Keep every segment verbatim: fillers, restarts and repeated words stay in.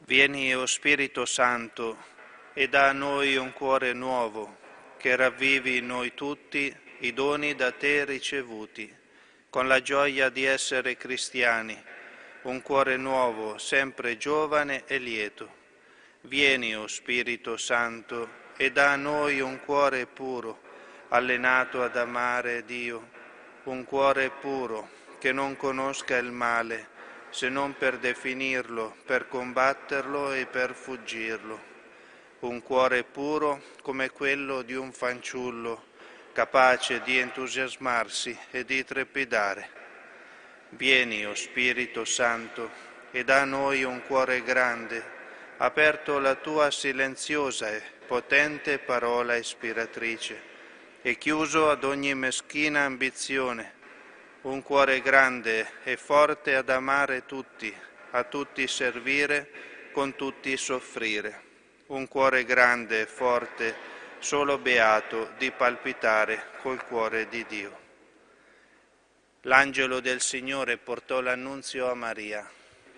Vieni, o Spirito Santo, e dà a noi un cuore nuovo, che ravvivi in noi tutti i doni da te ricevuti, con la gioia di essere cristiani, un cuore nuovo, sempre giovane e lieto. Vieni, o Spirito Santo, e dà a noi un cuore puro, allenato ad amare Dio, un cuore puro, che non conosca il male, se non per definirlo, per combatterlo e per fuggirlo. Un cuore puro come quello di un fanciullo, capace di entusiasmarsi e di trepidare. Vieni, o Spirito Santo, e dà a noi un cuore grande, aperto alla tua silenziosa e potente parola ispiratrice, e chiuso ad ogni meschina ambizione. Un cuore grande e forte ad amare tutti, a tutti servire, con tutti soffrire. Un cuore grande e forte, solo beato di palpitare col cuore di Dio. L'angelo del Signore portò l'annunzio a Maria.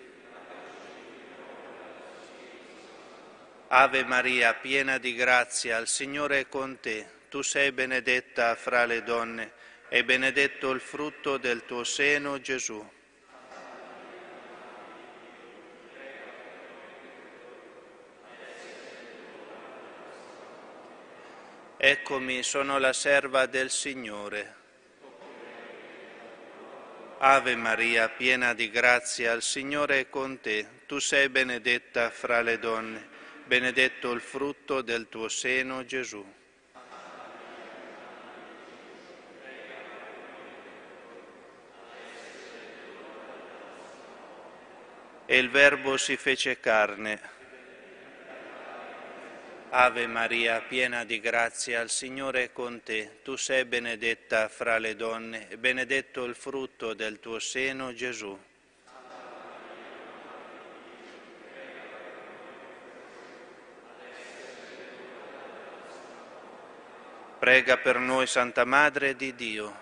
Ave Maria, piena di grazia, il Signore è con te. Tu sei benedetta fra le donne, e benedetto il frutto del tuo seno, Gesù. Eccomi, sono la serva del Signore. Ave Maria, piena di grazia, il Signore è con te. Tu sei benedetta fra le donne, benedetto il frutto del tuo seno, Gesù. E il Verbo si fece carne. Ave Maria, piena di grazia, il Signore è con te. Tu sei benedetta fra le donne, e benedetto il frutto del tuo seno, Gesù. Prega per noi, Santa Madre di Dio.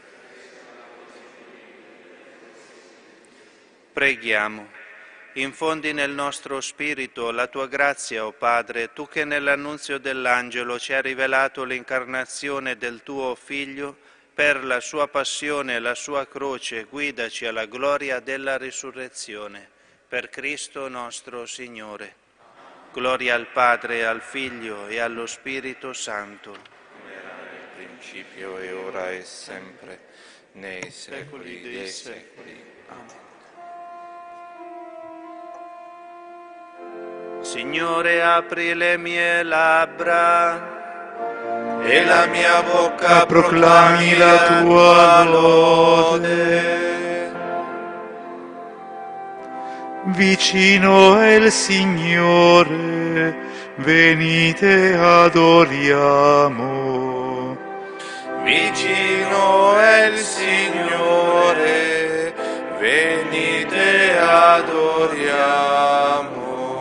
Preghiamo. Infondi nel nostro spirito la tua grazia, o Padre, tu che nell'annunzio dell'angelo ci hai rivelato l'incarnazione del tuo Figlio, per la sua passione e la sua croce, guidaci alla gloria della risurrezione. Per Cristo nostro Signore. Gloria al Padre, al Figlio e allo Spirito Santo. Come era nel principio e ora e sempre, nei secoli dei secoli. Amen. Signore, apri le mie labbra e la mia bocca proclami la tua lode. Vicino è il Signore, venite adoriamo. Vicino è il Signore, venite adoriamo.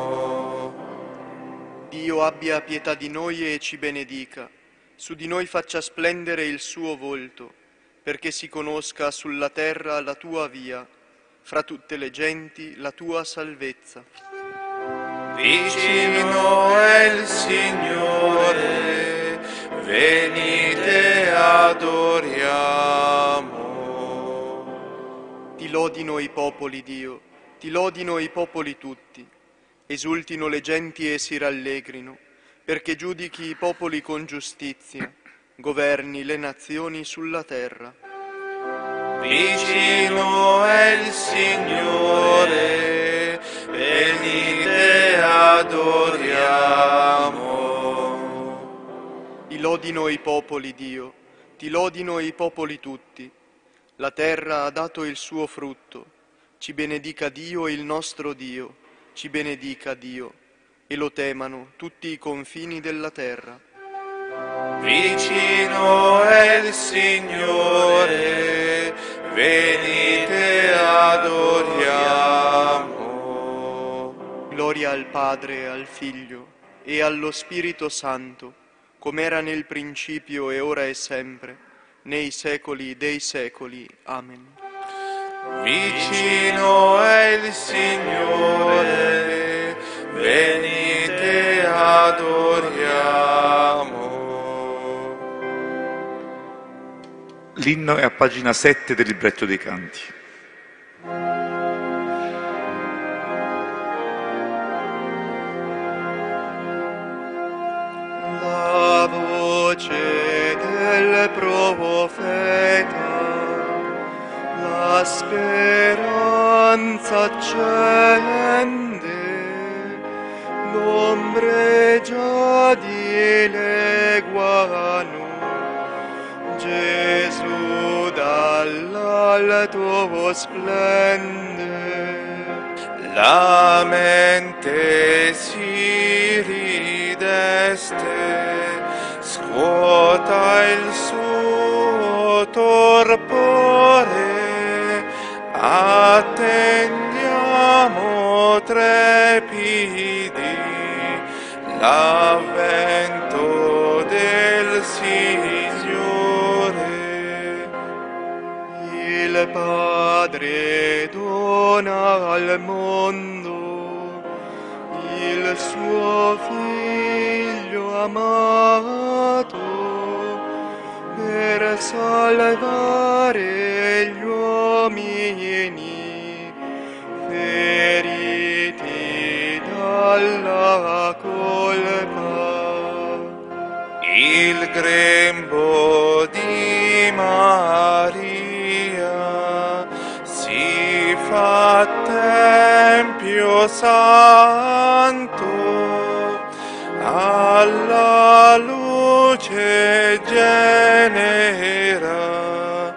Dio abbia pietà di noi e ci benedica, su di noi faccia splendere il suo volto, perché si conosca sulla terra la tua via, fra tutte le genti la tua salvezza. Vicino è il Signore, venite adoriamo. Ti lodino i popoli, Dio, ti lodino i popoli tutti. Esultino le genti e si rallegrino, perché giudichi i popoli con giustizia, governi le nazioni sulla terra. Vicino è il Signore, venite adoriamo. Ti lodino i popoli, Dio, ti lodino i popoli tutti. La terra ha dato il suo frutto, ci benedica Dio il nostro Dio. Ci benedica Dio, e lo temano tutti i confini della terra. Vicino è il Signore, venite adoriamo. Gloria al Padre, al Figlio e allo Spirito Santo, come era nel principio e ora e sempre, nei secoli dei secoli. Amen. Vicino è il Signore, venite adoriamo. L'inno è a pagina sette del libretto dei canti. La voce del profeta, la speranza accende, l'ombreggia dileguano, Gesù dall'alto splende. La mente si rideste, scuota il suo torpore, attendiamo trepidi l'avvento del Signore. Il Padre dona al mondo il suo Figlio amato per salvare gli uomini feriti dalla colpa. Il grembo di Maria si fa tempio santo, alla luce genera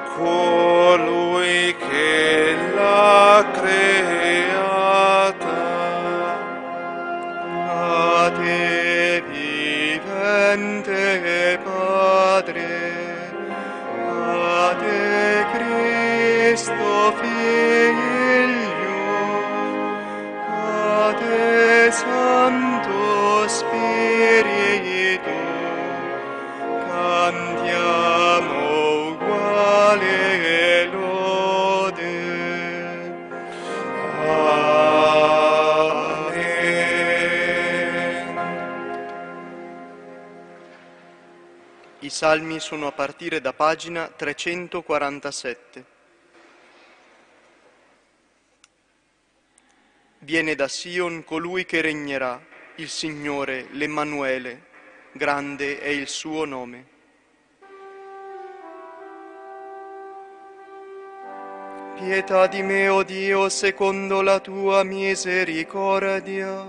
colui che l'ha creata. A te vivente Padre, a te Cristo Figlio, a te Santo Spirito, cantiamo uguale lode. Amen. I salmi sono a partire da pagina trecentoquarantasette. Viene da Sion colui che regnerà, il Signore, l'Emmanuele, grande è il suo nome. Pietà di me, o Dio, secondo la tua misericordia.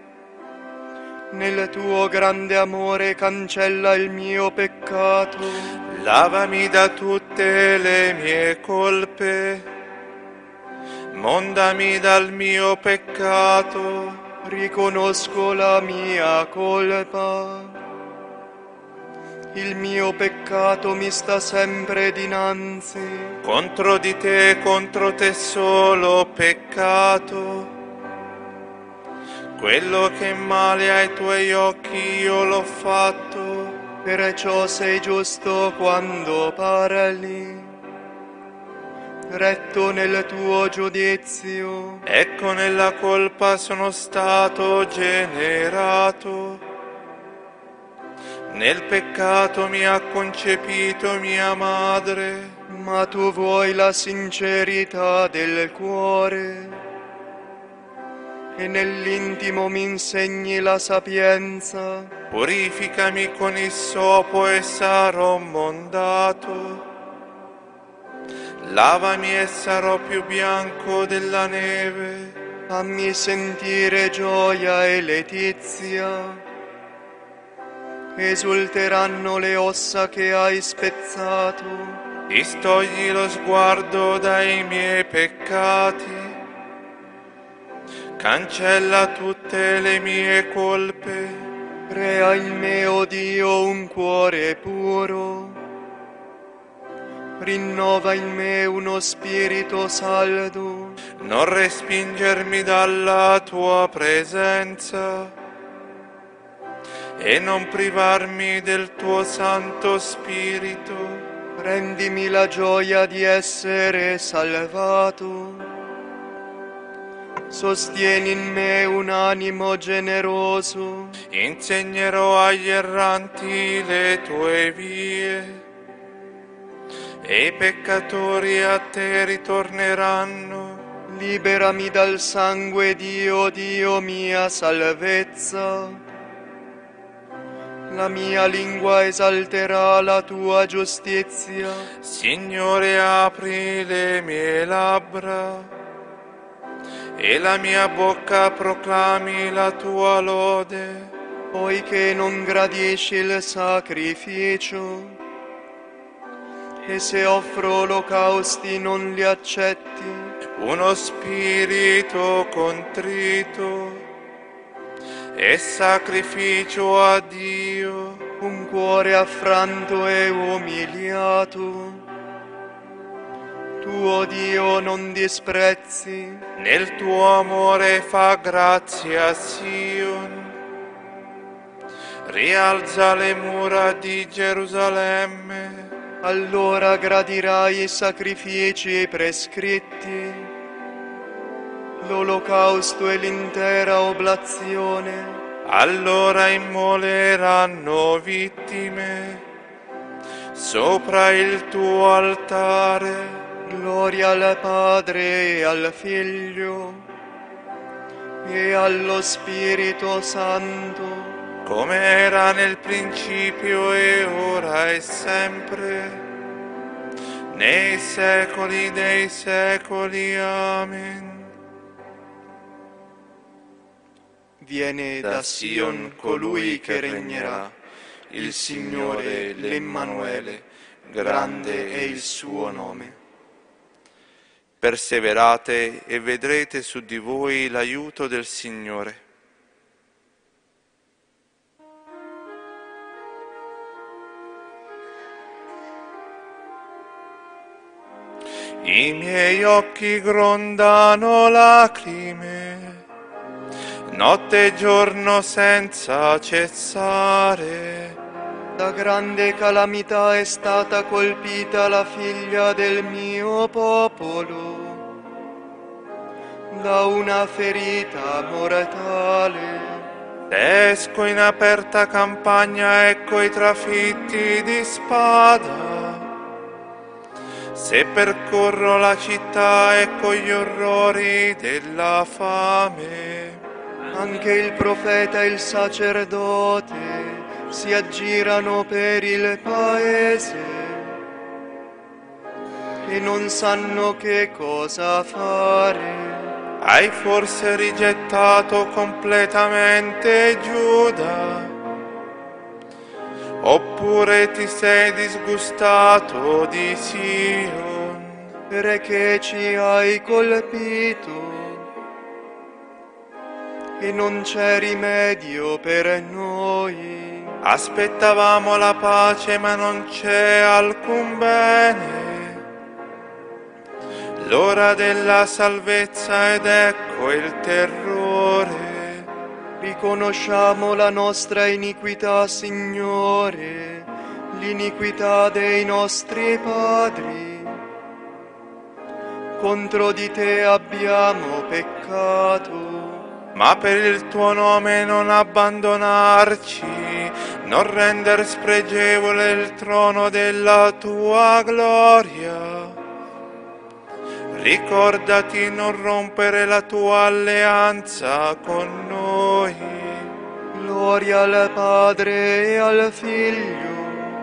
Nel tuo grande amore cancella il mio peccato. Lavami da tutte le mie colpe, mondami dal mio peccato. Riconosco la mia colpa. Il mio peccato mi sta sempre dinanzi. Contro di te, contro te solo ho peccato. Quello che male ai tuoi occhi io l'ho fatto. Perciò sei giusto quando parli, retto nel tuo giudizio. Ecco, nella colpa sono stato generato, nel peccato mi ha concepito mia madre. Ma tu vuoi la sincerità del cuore, e nell'intimo mi insegni la sapienza. Purificami con il sopo e sarò mondato. Lavami e sarò più bianco della neve. Fammi sentire gioia e letizia. Esulteranno le ossa che hai spezzato. Distogli lo sguardo dai miei peccati. Cancella tutte le mie colpe. Crea in me, o Dio, un cuore puro. Rinnova in me uno spirito saldo. Non respingermi dalla tua presenza e non privarmi del tuo Santo Spirito. Rendimi la gioia di essere salvato. Sostieni in me un animo generoso. Insegnerò agli erranti le tue vie, e i peccatori a te ritorneranno. Liberami dal sangue, Dio, Dio mia salvezza. La mia lingua esalterà la tua giustizia. Signore, apri le mie labbra, e la mia bocca proclami la tua lode. Poiché non gradisci il sacrificio, e se offro olocausti non li accetti. Uno spirito contrito e sacrificio a Dio. Un cuore affranto e umiliato, tuo Dio non disprezzi. Nel tuo amore fa grazia Sion, rialza le mura di Gerusalemme. Allora gradirai i sacrifici prescritti, l'olocausto e l'intera oblazione. Allora immoleranno vittime sopra il tuo altare. Gloria al Padre e al Figlio e allo Spirito Santo, come era nel principio e ora e sempre, nei secoli dei secoli. Amen. Viene da Sion colui che regnerà, il Signore, l'Emmanuele, grande è il suo nome. Perseverate e vedrete su di voi l'aiuto del Signore. I miei occhi grondano lacrime, notte e giorno senza cessare. Da grande calamità è stata colpita la figlia del mio popolo, da una ferita mortale. Esco in aperta campagna, ecco i trafitti di spada. Se percorro la città, ecco gli orrori della fame. Anche il profeta e il sacerdote si aggirano per il paese e non sanno che cosa fare. Hai forse rigettato completamente Giuda? Oppure ti sei disgustato di Sion? Perché ci hai colpito e non c'è rimedio per noi. Aspettavamo la pace, ma non c'è alcun bene. L'ora della salvezza ed ecco il terrore. Riconosciamo la nostra iniquità, Signore, l'iniquità dei nostri padri. Contro di te abbiamo peccato. Ma per il tuo nome non abbandonarci, non render spregevole il trono della tua gloria. Ricordati non rompere la tua alleanza con noi. Gloria al Padre e al Figlio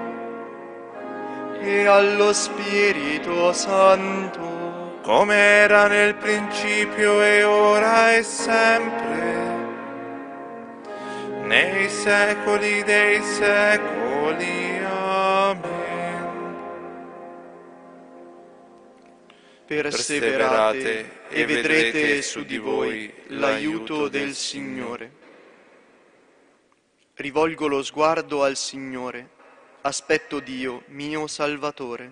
e allo Spirito Santo, come era nel principio e ora e sempre, nei secoli dei secoli. Amen. Perseverate e vedrete su di voi l'aiuto del Signore. Rivolgo lo sguardo al Signore, aspetto Dio, mio Salvatore.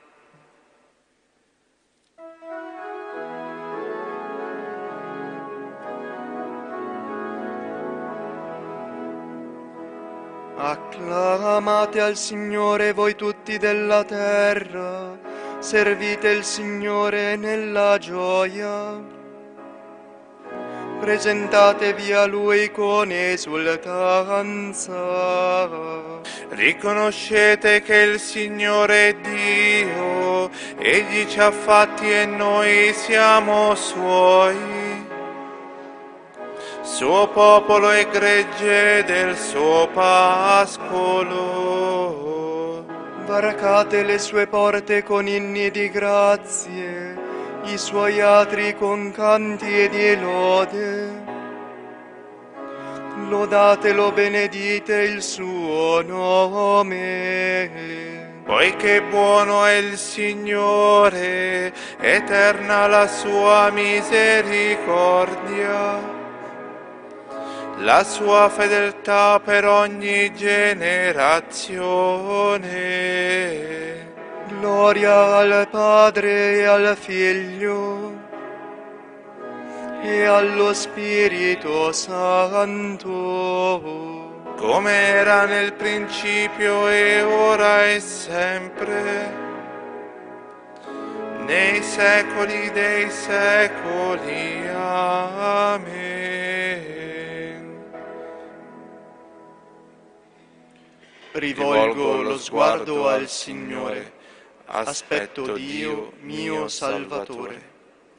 Acclamate al Signore voi tutti della terra, servite il Signore nella gioia. presentatevi a Lui con esultanza. Riconoscete che il Signore è Dio, Egli ci ha fatti e noi siamo Suoi, suo popolo e gregge del suo pascolo. Varcate le sue porte con inni di grazie, i suoi atri con canti e di lode. Lodatelo, benedite il suo nome. Poiché buono è il Signore, eterna la sua misericordia, la sua fedeltà per ogni generazione. Gloria al Padre e al Figlio e allo Spirito Santo, come era nel principio e ora e sempre, nei secoli dei secoli. Amen. Rivolgo lo sguardo al Signore, aspetto Dio mio Salvatore.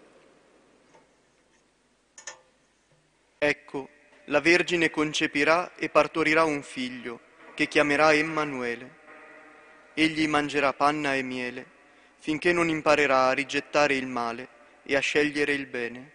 Ecco, la Vergine concepirà e partorirà un figlio, che chiamerà Emmanuele. Egli mangerà panna e miele, finché non imparerà a rigettare il male e a scegliere il bene.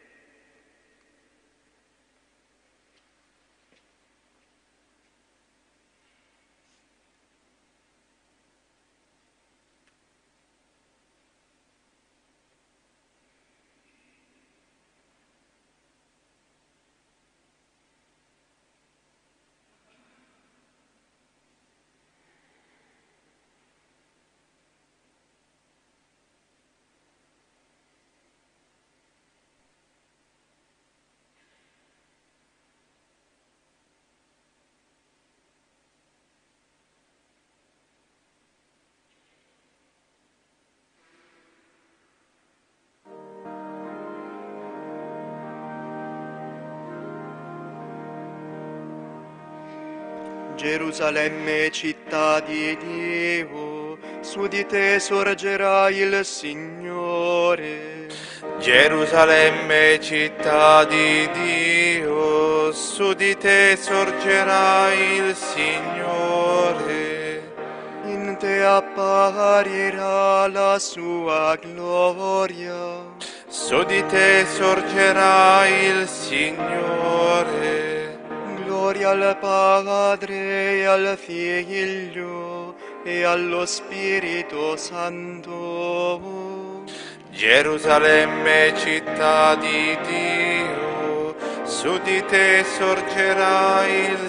Gerusalemme, città di Dio, su di te sorgerà il Signore. Gerusalemme, città di Dio, su di te sorgerà il Signore. In te apparirà la sua gloria. Su di te sorgerà il Signore. Gloria al Padre e al Figlio e allo Spirito Santo. Gerusalemme, città di Dio, su di te sorgerà il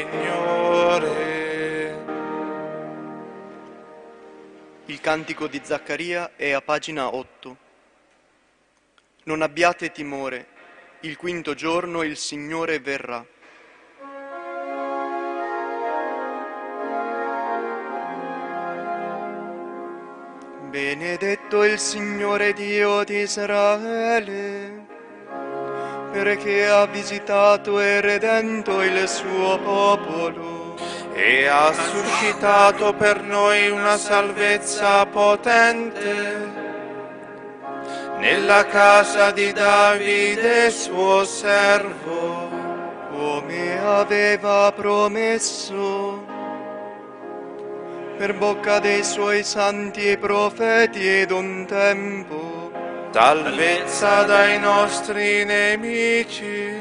Signore. Il cantico di Zaccaria è a pagina otto. Non abbiate timore, il quinto giorno il Signore verrà. Benedetto il Signore Dio di Israele, perché ha visitato e redento il suo popolo e ha suscitato per noi una salvezza potente nella casa di Davide suo servo, come aveva promesso per bocca dei suoi santi e profeti ed un tempo, salvezza dai nostri nemici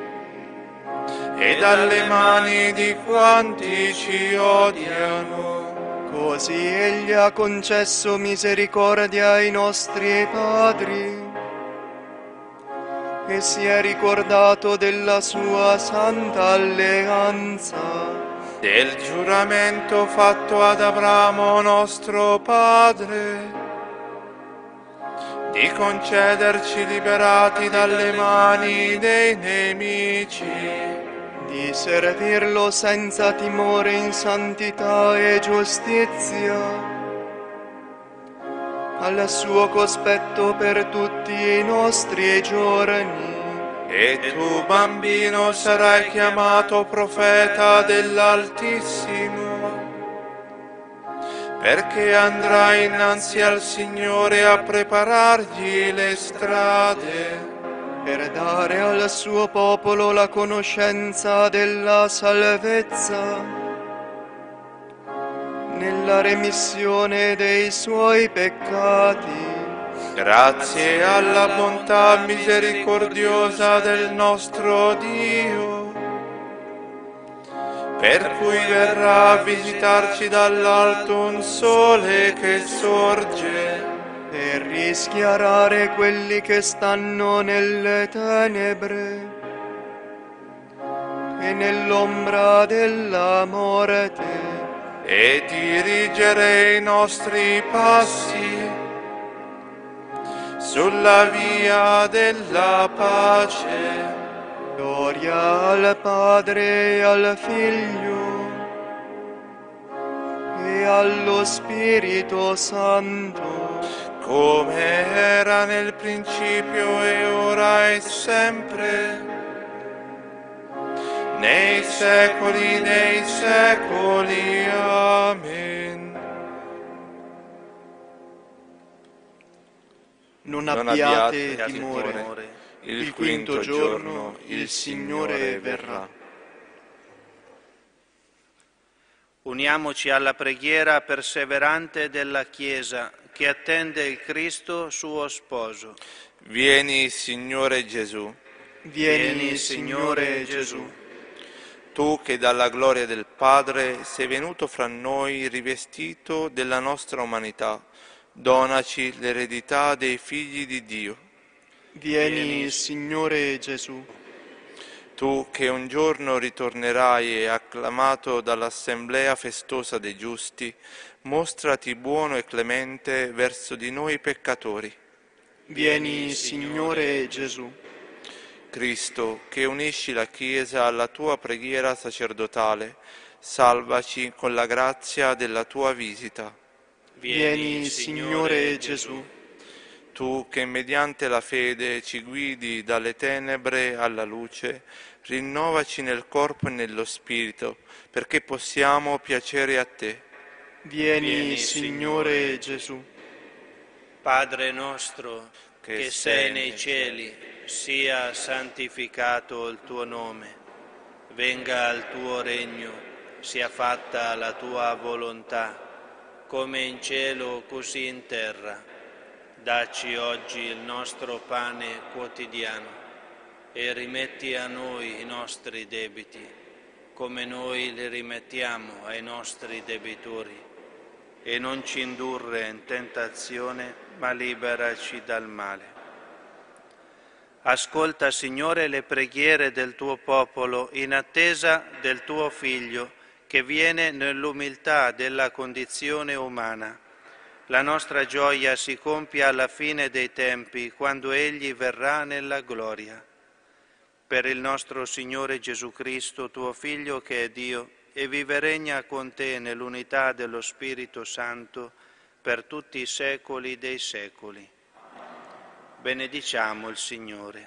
e dalle mani di quanti ci odiano. Così egli ha concesso misericordia ai nostri padri e si è ricordato della sua santa alleanza, del giuramento fatto ad Abramo nostro padre, di concederci liberati dalle mani dei nemici, di servirlo senza timore in santità e giustizia, al suo cospetto per tutti i nostri giorni, E tu, bambino, sarai chiamato profeta dell'Altissimo, perché andrai innanzi al Signore a preparargli le strade, per dare al suo popolo la conoscenza della salvezza, nella remissione dei suoi peccati, grazie alla bontà misericordiosa del nostro Dio, per cui verrà a visitarci dall'alto un sole che sorge, per rischiarare quelli che stanno nelle tenebre e nell'ombra della morte, e dirigere i nostri passi sulla via della pace. Gloria al Padre e al Figlio e allo Spirito Santo, come era nel principio e ora e sempre, nei secoli dei secoli. Amen. non Non abbiate abbiate timore. timore. Il quinto giorno il Signore verrà. Uniamoci alla preghiera perseverante della Chiesa che attende il Cristo suo sposo. Vieni, Signore Gesù, Vieni, Signore Gesù. tu che dalla gloria del Padre sei venuto fra noi rivestito della nostra umanità, donaci l'eredità dei figli di Dio. Vieni, Signore Gesù. Tu che un giorno ritornerai e acclamato dall'assemblea festosa dei giusti, mostrati buono e clemente verso di noi peccatori. Vieni, Signore Gesù. Cristo, che unisci la Chiesa alla tua preghiera sacerdotale, salvaci con la grazia della tua visita. Vieni, Signore Gesù. Tu che mediante la fede ci guidi dalle tenebre alla luce, rinnovaci nel corpo e nello spirito, perché possiamo piacere a te. Vieni, Vieni, Signore Gesù. Padre nostro Che che sei nei cieli, sia santificato il tuo nome. Venga il tuo regno, sia fatta la tua volontà, come in cielo così in terra. Dacci oggi il nostro pane quotidiano e rimetti a noi i nostri debiti, come noi li rimettiamo ai nostri debitori. E non ci indurre in tentazione, ma liberaci dal male. Ascolta, Signore, le preghiere del tuo popolo in attesa del tuo Figlio, che viene nell'umiltà della condizione umana. La nostra gioia si compia alla fine dei tempi, quando Egli verrà nella gloria. Per il nostro Signore Gesù Cristo, tuo Figlio che è Dio, e vive e regna con te nell'unità dello Spirito Santo per tutti i secoli dei secoli. Benediciamo il Signore.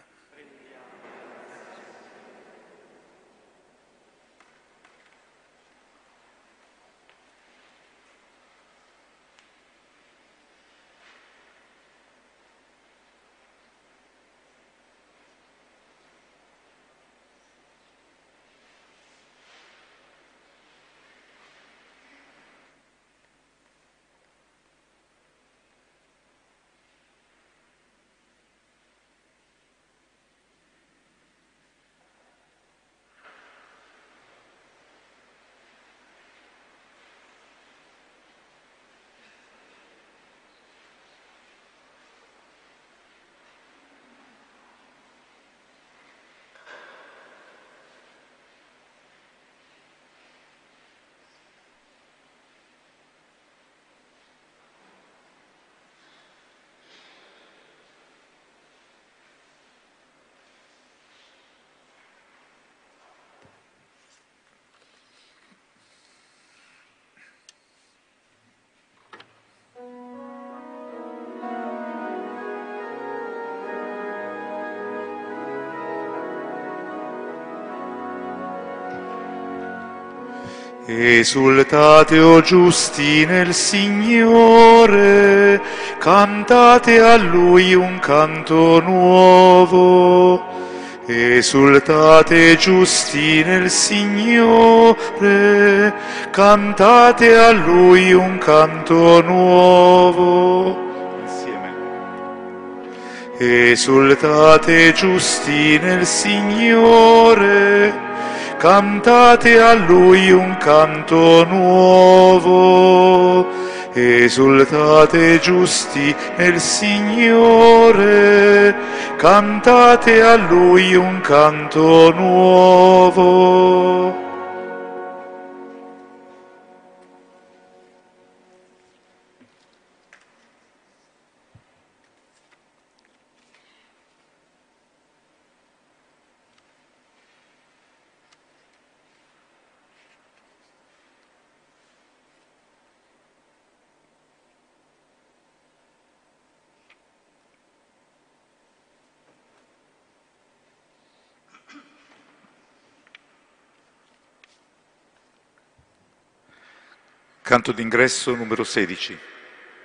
Esultate, o giusti, nel Signore, cantate a Lui un canto nuovo. Esultate, giusti, nel Signore, cantate a Lui un canto nuovo. Insieme. Esultate, giusti, nel Signore, cantate a Lui un canto nuovo. Esultate, giusti, nel Signore, cantate a Lui un canto nuovo. Canto d'ingresso numero sedici.